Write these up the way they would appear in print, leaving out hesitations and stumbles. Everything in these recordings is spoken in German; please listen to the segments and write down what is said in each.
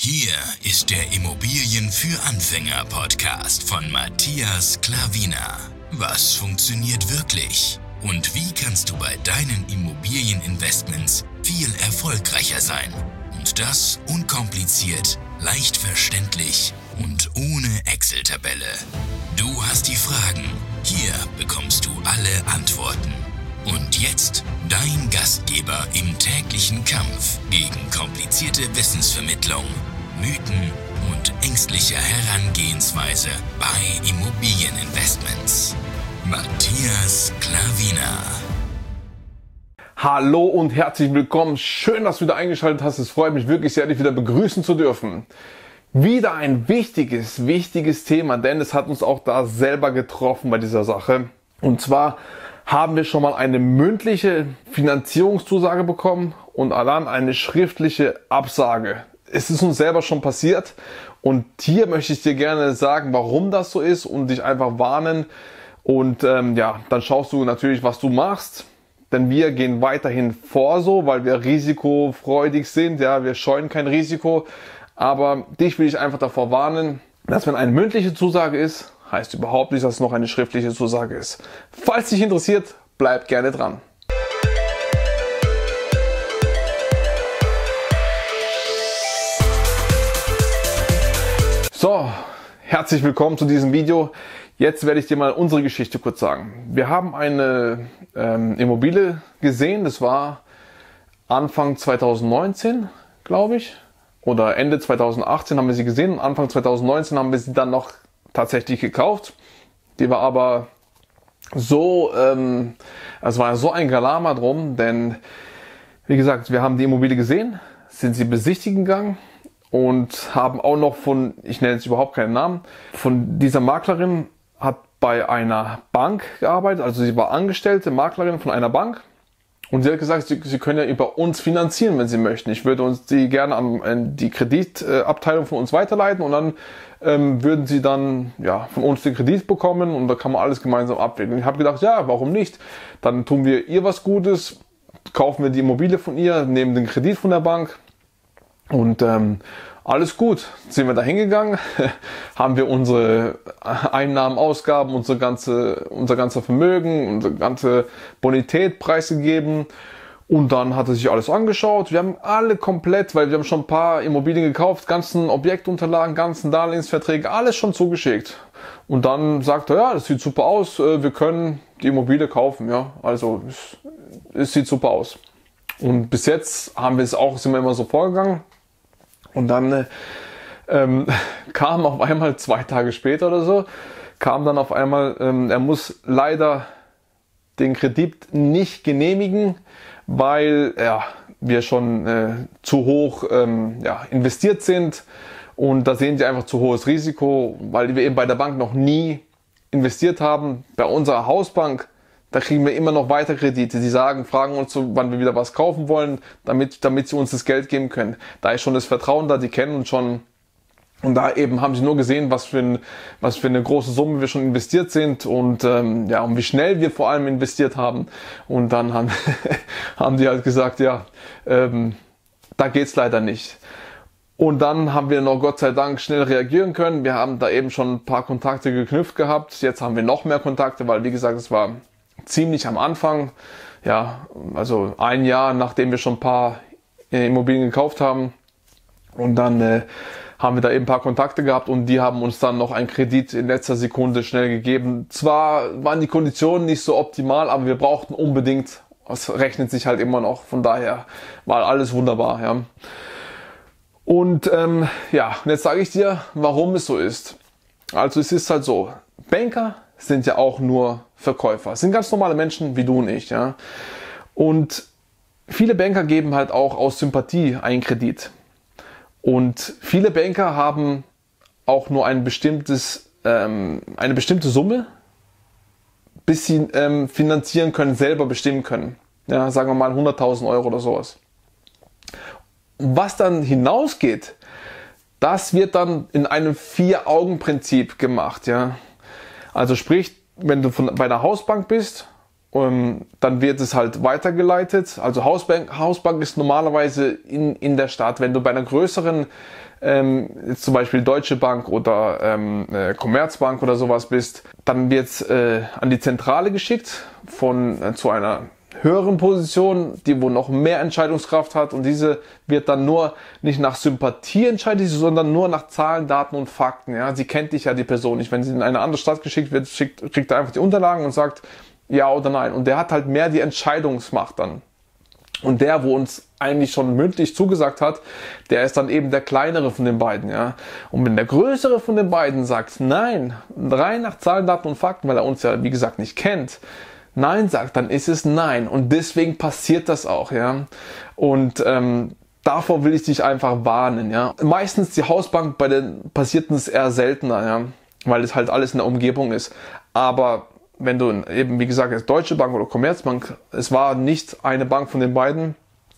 Hier ist der Immobilien für Anfänger Podcast von Matthias Klavina. Was funktioniert wirklich? Und wie kannst du bei deinen Immobilieninvestments viel erfolgreicher sein? Und das unkompliziert, leicht verständlich und ohne Excel-Tabelle. Du hast die Fragen, hier bekommst du alle Antworten. Und jetzt dein Gastgeber im täglichen Kampf gegen komplizierte Wissensvermittlung, Mythen und ängstliche Herangehensweise bei Immobilieninvestments. Matthias Klavina. Hallo und herzlich willkommen. Schön, dass du wieder eingeschaltet hast. Es freut mich wirklich sehr, dich wieder begrüßen zu dürfen. Wieder ein wichtiges Thema, denn es hat uns auch da selber getroffen bei dieser Sache. Und zwar haben wir schon mal eine mündliche Finanzierungszusage bekommen und dann eine schriftliche Absage. Es ist uns selber schon passiert und hier möchte ich dir gerne sagen, warum das so ist und dich einfach warnen. Und dann schaust du natürlich, was du machst, denn wir gehen weiterhin vor so, weil wir risikofreudig sind. Ja, wir scheuen kein Risiko, aber dich will ich einfach davor warnen, dass wenn eine mündliche Zusage ist, heißt überhaupt nicht, dass es noch eine schriftliche Zusage ist. Falls dich interessiert, bleib gerne dran. So, herzlich willkommen zu diesem Video. Jetzt werde ich dir mal unsere Geschichte kurz sagen. Wir haben eine Immobilie gesehen, das war Anfang 2019, glaube ich, oder Ende 2018 haben wir sie gesehen. Anfang 2019 haben wir sie dann noch tatsächlich gekauft. Die war aber so, es war so ein Galama drum, denn wie gesagt, wir haben die Immobilie gesehen, sind sie besichtigen gegangen und haben auch noch von, ich nenne jetzt überhaupt keinen Namen, von dieser Maklerin hat bei einer Bank gearbeitet, also sie war angestellte Maklerin von einer Bank. Und sie hat gesagt, sie können ja über uns finanzieren, wenn sie möchten. Ich würde uns die gerne an die Kreditabteilung von uns weiterleiten und dann würden sie dann von uns den Kredit bekommen und da kann man alles gemeinsam abwickeln. Ich habe gedacht, ja, warum nicht? Dann tun wir ihr was Gutes, kaufen wir die Immobilie von ihr, nehmen den Kredit von der Bank und alles gut. Sind wir da hingegangen, haben wir unsere Einnahmen, Ausgaben, unser ganzer Vermögen, unsere ganze Bonität preisgegeben und dann hat er sich alles angeschaut. Wir haben alle komplett, weil wir haben schon ein paar Immobilien gekauft, ganzen Objektunterlagen, ganzen Darlehensverträge, alles schon zugeschickt. Und dann sagt er, ja, das sieht super aus, wir können die Immobilie kaufen, ja, also es sieht super aus. Und bis jetzt sind wir immer so vorgegangen. Und dann kam auf einmal 2 Tage später oder so, kam dann auf einmal, er muss leider den Kredit nicht genehmigen, weil wir schon zu hoch investiert sind und da sehen sie einfach zu hohes Risiko, weil wir eben bei der Bank noch nie investiert haben. Bei unserer Hausbank, da kriegen wir immer noch weitere Kredite. Sie fragen uns so, wann wir wieder was kaufen wollen, damit sie uns das Geld geben können. Da ist schon das Vertrauen da, die kennen uns schon. Und da eben haben sie nur gesehen, was für eine große Summe wir schon investiert sind und und wie schnell wir vor allem investiert haben. Und dann haben die halt gesagt, da geht's leider nicht. Und dann haben wir noch Gott sei Dank schnell reagieren können. Wir haben da eben schon ein paar Kontakte geknüpft gehabt. Jetzt haben wir noch mehr Kontakte, weil wie gesagt, es war ziemlich am Anfang, also ein Jahr nachdem wir schon ein paar Immobilien gekauft haben und dann haben wir da eben ein paar Kontakte gehabt und die haben uns dann noch einen Kredit in letzter Sekunde schnell gegeben. Zwar waren die Konditionen nicht so optimal, aber wir brauchten unbedingt, es rechnet sich halt immer noch, von daher war alles wunderbar. Ja. Und und jetzt sage ich dir, warum es so ist. Also es ist halt so, Banker sind ja auch nur Verkäufer. Es sind ganz normale Menschen wie du und ich. Ja? Und viele Banker geben halt auch aus Sympathie einen Kredit. Und viele Banker haben auch nur eine bestimmte Summe, bis sie finanzieren können, selber bestimmen können. Ja, sagen wir mal 100.000 Euro oder sowas. Was dann hinausgeht, das wird dann in einem 4-Augen-Prinzip gemacht. Ja? Also sprich, wenn du bei der Hausbank bist, dann wird es halt weitergeleitet. Also Hausbank ist normalerweise in der Stadt. Wenn du bei einer größeren jetzt zum Beispiel Deutsche Bank oder Commerzbank oder sowas bist, dann wird es an die Zentrale geschickt zu einer höheren Position, die wo noch mehr Entscheidungskraft hat, und diese wird dann nur nicht nach Sympathie entscheidet, sondern nur nach Zahlen, Daten und Fakten. Ja? Sie kennt dich ja, die Person nicht. Wenn sie in eine andere Stadt geschickt wird, kriegt er einfach die Unterlagen und sagt ja oder nein. Und der hat halt mehr die Entscheidungsmacht dann. Und der, wo uns eigentlich schon mündlich zugesagt hat, der ist dann eben der kleinere von den beiden. Ja? Und wenn der größere von den beiden sagt nein, rein nach Zahlen, Daten und Fakten, weil er uns ja wie gesagt nicht kennt, Nein sagt, dann ist es Nein. Und deswegen passiert das auch, ja. Und davor will ich dich einfach warnen, ja. Meistens die Hausbank, bei den passiert es eher seltener, ja, weil es halt alles in der Umgebung ist. Aber wenn du eben, wie gesagt, jetzt Deutsche Bank oder Commerzbank, es war nicht eine Bank von den beiden,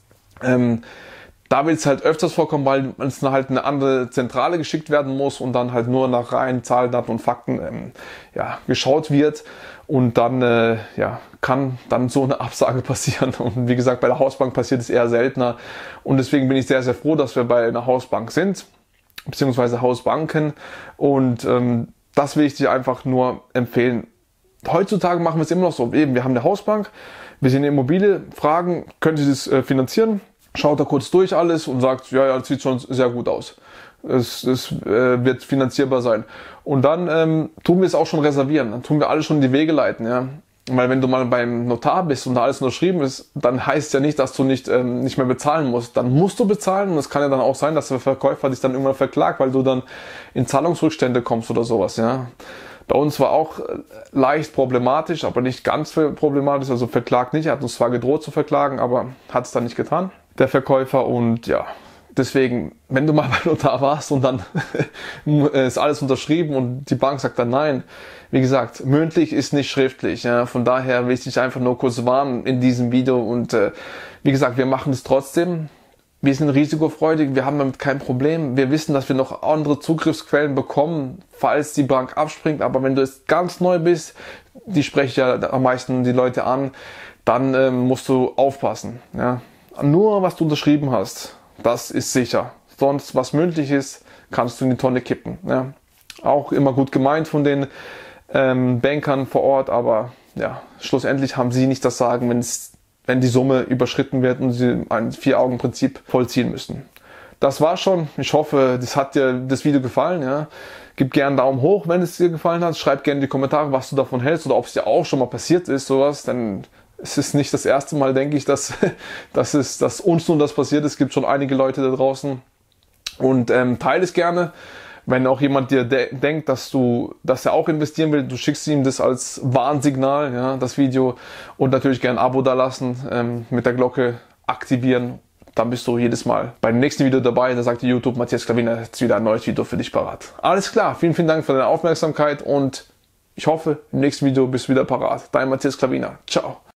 da wird es halt öfters vorkommen, weil es halt eine andere Zentrale geschickt werden muss und dann halt nur nach reinen Zahlen, Daten und Fakten geschaut wird. Und dann kann dann so eine Absage passieren. Und wie gesagt, bei der Hausbank passiert es eher seltener. Und deswegen bin ich sehr, sehr froh, dass wir bei einer Hausbank sind, beziehungsweise Hausbanken. Und das will ich dir einfach nur empfehlen. Heutzutage machen wir es immer noch so. Eben, wir haben eine Hausbank, wir sehen eine Immobilie, fragen, könnt ihr das finanzieren? Schaut da kurz durch alles und sagt, ja, das sieht schon sehr gut aus. Es wird finanzierbar sein. Und dann tun wir es auch schon reservieren. Dann tun wir alles schon in die Wege leiten. Ja? Weil wenn du mal beim Notar bist und da alles unterschrieben ist, dann heißt es ja nicht, dass du nicht mehr bezahlen musst. Dann musst du bezahlen, und es kann ja dann auch sein, dass der Verkäufer dich dann irgendwann verklagt, weil du dann in Zahlungsrückstände kommst oder sowas. Ja? Bei uns war auch leicht problematisch, aber nicht ganz problematisch. Also verklagt nicht. Er hat uns zwar gedroht zu verklagen, aber hat es dann nicht getan, der Verkäufer. Und ja, deswegen, wenn du mal bei Notar warst und dann ist alles unterschrieben und die Bank sagt dann nein, wie gesagt, mündlich ist nicht schriftlich. Ja. Von daher will ich dich einfach nur kurz warnen in diesem Video. Und wie gesagt, wir machen es trotzdem. Wir sind risikofreudig, wir haben damit kein Problem. Wir wissen, dass wir noch andere Zugriffsquellen bekommen, falls die Bank abspringt. Aber wenn du jetzt ganz neu bist, die spreche ja am meisten die Leute an, dann musst du aufpassen. Ja. Nur was du unterschrieben hast, das ist sicher. Sonst, was mündlich ist, kannst du in die Tonne kippen. Ja. Auch immer gut gemeint von den Bankern vor Ort, aber ja, schlussendlich haben sie nicht das Sagen, wenn die Summe überschritten wird und sie ein 4-Augen-Prinzip vollziehen müssen. Das war's schon. Ich hoffe, das hat dir das Video gefallen. Ja. Gib gerne einen Daumen hoch, wenn es dir gefallen hat. Schreib gerne in die Kommentare, was du davon hältst oder ob es dir auch schon mal passiert ist, sowas. Denn es ist nicht das erste Mal, denke ich, dass uns nun das passiert ist. Es gibt schon einige Leute da draußen. Und teile es gerne. Wenn auch jemand dir denkt, dass er auch investieren will, du schickst ihm das als Warnsignal, ja, das Video, und natürlich gerne ein Abo da lassen, mit der Glocke aktivieren. Dann bist du jedes Mal beim nächsten Video dabei. Da sagt YouTube, Matthias Klavina, jetzt wieder ein neues Video für dich parat. Alles klar, vielen, vielen Dank für deine Aufmerksamkeit und ich hoffe, im nächsten Video bist du wieder parat. Dein Matthias Klavina. Ciao.